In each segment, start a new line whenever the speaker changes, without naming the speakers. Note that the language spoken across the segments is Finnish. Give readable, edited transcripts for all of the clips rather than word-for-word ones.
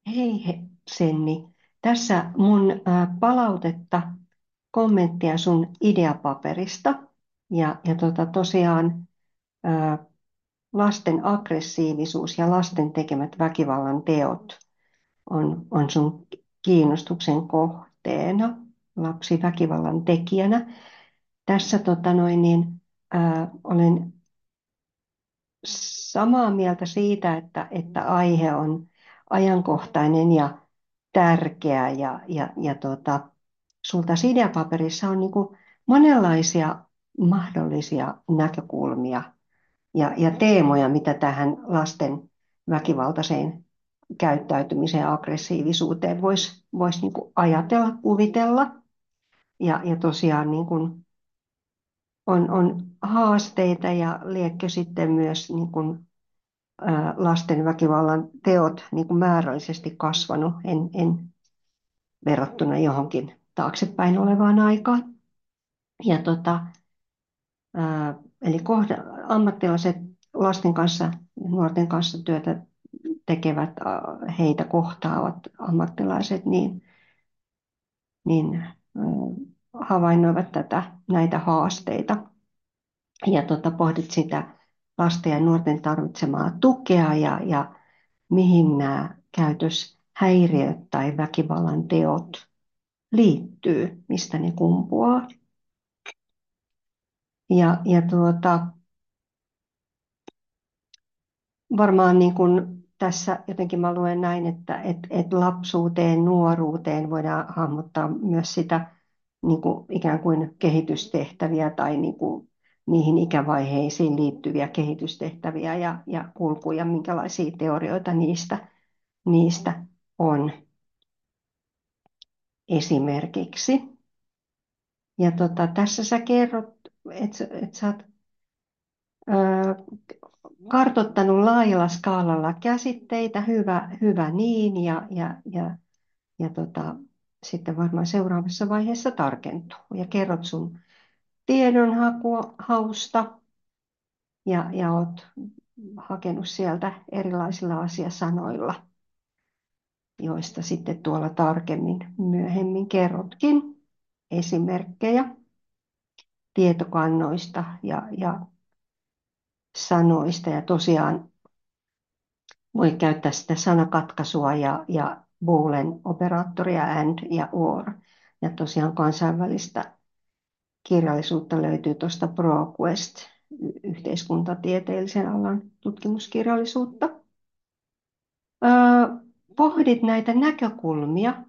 Hei Senni, tässä mun palautetta, kommenttia sun ideapaperista. Tosiaan ää, lasten aggressiivisuus ja lasten tekemät väkivallan teot on sun kiinnostuksen kohteena lapsiväkivallan tekijänä. Tässä olen samaa mieltä siitä, että aihe on ajankohtainen ja tärkeä sulta ideapaperissa on niin kuin monenlaisia mahdollisia näkökulmia ja teemoja, mitä tähän lasten väkivaltaiseen käyttäytymiseen ja aggressiivisuuteen voisi niin kuin ajatella, kuvitella. Tosiaan niin kuin on haasteita ja liekkö sitten myös niin kuin lasten väkivallan teot niin kuin määrällisesti kasvanut en verrattuna johonkin taaksepäin olevaan aikaan. Ja eli ammattilaiset lasten kanssa ja nuorten kanssa työtä tekevät, heitä kohtaavat ammattilaiset, havainnoivat näitä haasteita. Ja pohdit sitä lasten ja nuorten tarvitsemaa tukea ja mihin nämä käytöshäiriöt tai väkivallan teot liittyy, mistä ne kumpuaa. Varmaan niin kuin tässä jotenkin mä luen näin, että lapsuuteen, nuoruuteen voidaan hahmottaa myös sitä niin kuin ikään kuin kehitystehtäviä tai niin kuin niihin ikävaiheisiin liittyviä kehitystehtäviä ja kulkuja, minkälaisia teorioita niistä on esimerkiksi. Ja tässä sä kerrot, että sä oot kartoittanut laajalla skaalalla käsitteitä, hyvä niin, sitten varmaan seuraavassa vaiheessa tarkentuu. Ja kerrot sun tiedonhausta ja oot hakenut sieltä erilaisilla asiasanoilla, joista sitten tuolla tarkemmin myöhemmin kerrotkin esimerkkejä tietokannoista ja sanoista. Ja tosiaan voi käyttää sitä sanakatkaisua ja boolean operaattoria and ja or. Ja tosiaan kansainvälistä kirjallisuutta löytyy tuosta ProQuest, yhteiskuntatieteellisen alan tutkimuskirjallisuutta. Pohdit näitä näkökulmia.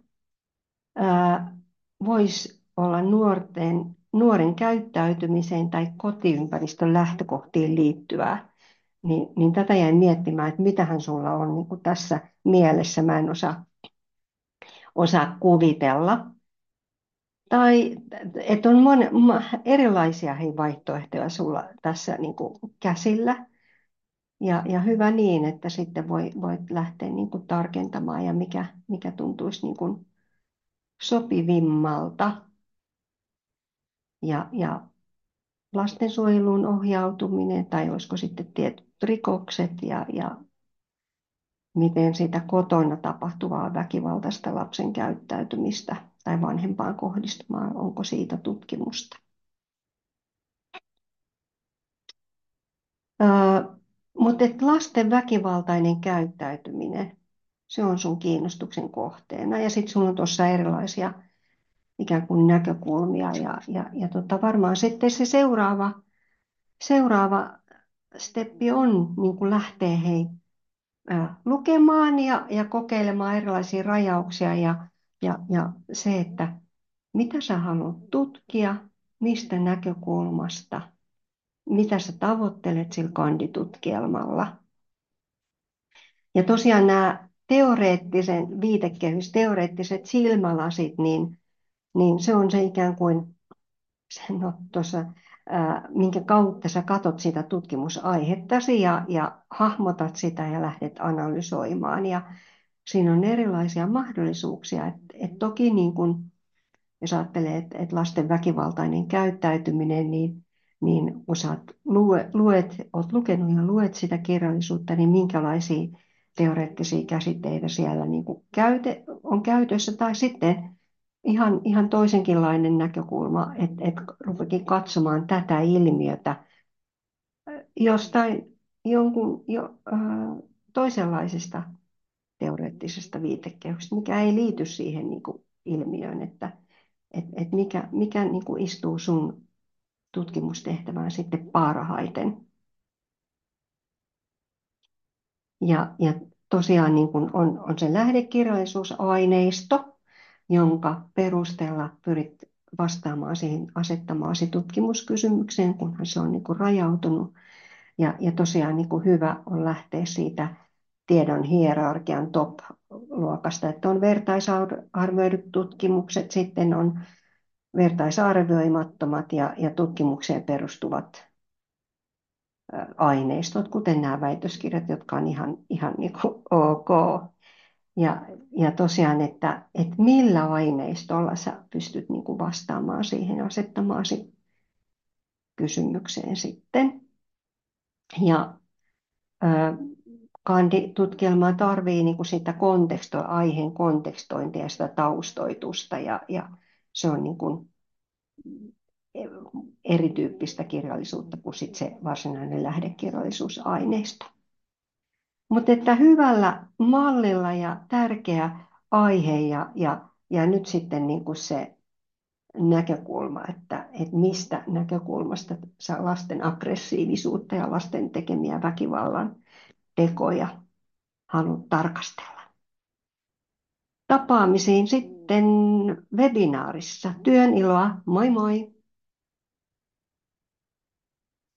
Voisi olla nuoren käyttäytymiseen tai kotiympäristön lähtökohtiin liittyvää. Niin tätä jäin miettimään, että mitähän sulla on niin kuin tässä mielessä. Mä en osaa kuvitella. Tai että on erilaisia vaihtoehtoja sulla tässä niin kuin käsillä. Ja hyvä niin, että sitten voit lähteä niin kuin tarkentamaan ja mikä tuntuisi niin kuin sopivimmalta. Ja lastensuojeluun ohjautuminen tai olisiko sitten tietyt rikokset ja miten sitä kotona tapahtuvaa väkivaltaista lapsen käyttäytymistä tai vanhempaan kohdistumaan, onko siitä tutkimusta. Mutta lasten väkivaltainen käyttäytyminen, se on sun kiinnostuksen kohteena. Ja sitten sulla on tuossa erilaisia ikään kuin näkökulmia. Varmaan sitten se seuraava steppi on niin kuin lähteä lukemaan ja kokeilemaan erilaisia rajauksia ja se, että mitä sä haluat tutkia, mistä näkökulmasta, mitä sä tavoittelet sillä kanditutkielmalla. Ja tosiaan nämä teoreettiset silmälasit, niin se on se ikään kuin, tuossa, minkä kautta sä katot sitä tutkimusaihettasi ja hahmotat sitä ja lähdet analysoimaan. Ja siinä on erilaisia mahdollisuuksia. Toki niin kun, jos ajattelee, että lasten väkivaltainen käyttäytyminen, olet lukenut ja luet sitä kirjallisuutta, niin minkälaisia teoreettisia käsitteitä siellä niin kuin on käytössä, tai sitten ihan toisenkinlainen näkökulma, että rupekin katsomaan tätä ilmiötä jostain toisenlaisesta teoreettisesta viitekehyksestä, mikä ei liity siihen niin kuin ilmiöön, että mikä niin kuin istuu sun tutkimustehtävään sitten parhaiten. Ja tosiaan niin kuin on se lähdekirjallisuusaineisto, jonka perusteella pyrit vastaamaan siihen asettamaasi tutkimuskysymykseen, kunhan se on niin kuin rajautunut. Ja tosiaan niin kuin hyvä on lähteä siitä tiedon hierarkian top-luokasta, että on vertaisarvioidut tutkimukset, sitten on vertaisarvioimattomat ja tutkimukseen perustuvat aineistot, kuten nämä väitöskirjat, jotka on ihan niin kuin ok. Ja tosiaan, että millä aineistolla sä pystyt niin kuin vastaamaan siihen asettamaasi kysymykseen sitten. Ja kanditutkielmaa tarvii niin kuin sitä aiheen kontekstointia ja sitä taustoitusta, ja se on niin kuin erityyppistä kirjallisuutta kuin sit se varsinainen lähdekirjallisuusaineisto. Mutta että hyvällä mallilla ja tärkeä aihe ja nyt sitten niin kuin se näkökulma, että mistä näkökulmasta lasten aggressiivisuutta ja lasten tekemiä väkivallan tekoja haluat tarkastella. Tapaamisiin sitten webinaarissa. Työn iloa, moi moi!